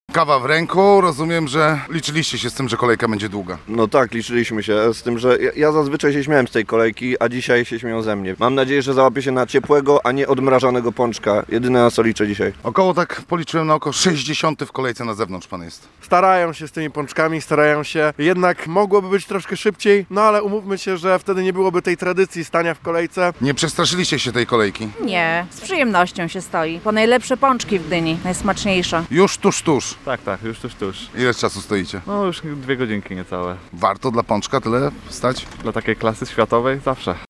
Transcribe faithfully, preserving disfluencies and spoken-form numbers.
Kawa w ręku, rozumiem, że liczyliście się z tym, że kolejka będzie długa. No tak, liczyliśmy się z tym, że ja, ja zazwyczaj się śmiałem z tej kolejki, a dzisiaj się śmieją ze mnie. Mam nadzieję, że załapię się na ciepłego, a nie odmrażanego pączka. Jedyne na co liczę dzisiaj. Około tak policzyłem na oko sześćdziesiąty w kolejce na zewnątrz pan jest. Starają się z tymi pączkami, starają się. Jednak mogłoby być troszkę szybciej, no ale umówmy się, że wtedy nie byłoby tej tradycji stania w kolejce. Nie przestraszyliście się tej kolejki? Nie, z przyjemnością się stoi. Po najlepsze pączki w Gdyni, najsmaczniejsze. Już tuż, tuż. Tak, tak, już tuż, tuż. Ile czasu stoicie? No już dwie godzinki niecałe. Warto dla pączka tyle stać? Dla takiej klasy światowej zawsze.